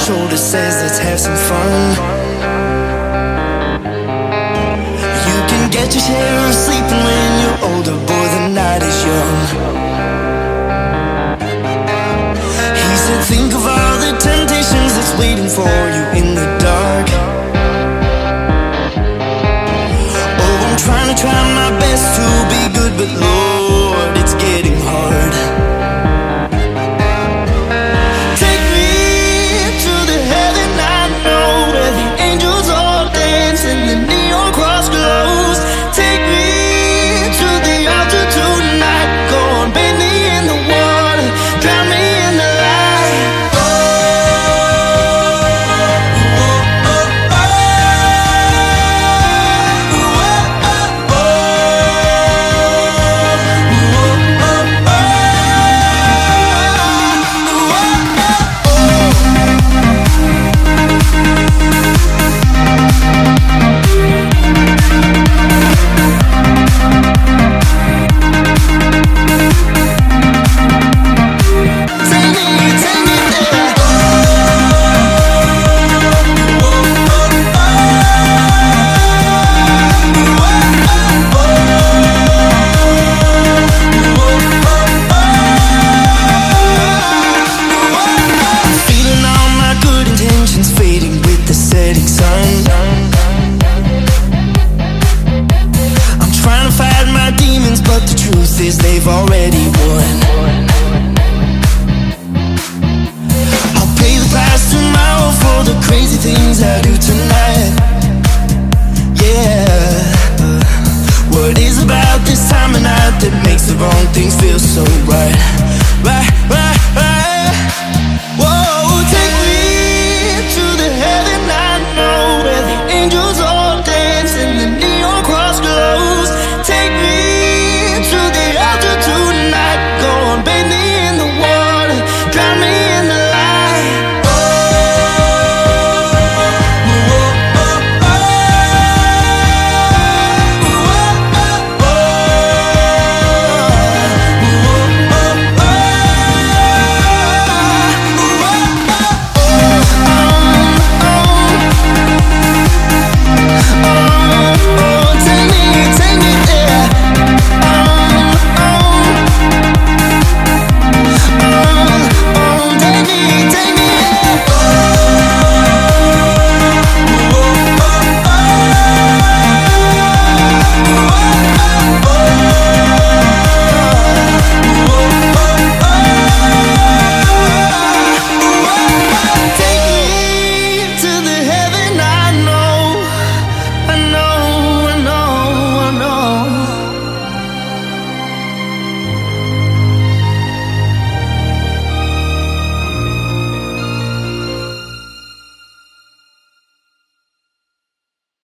shoulder says let's have some fun. You can get your share of sleeping when you're older, boy, the night is young. He said think of all the temptations that's waiting for you in the dark. Oh, I'm try my best to be good, but Lord, it's getting hard. Take me to the heaven I know, where the angels all dance and the neon cross glows. Take me to the altar tonight. Go on, bathe me in the water, drown me in the light. They've already won. I'll pay the price tomorrow for the crazy things I do tonight. Yeah, what is about this time of night that makes the wrong things feel so right?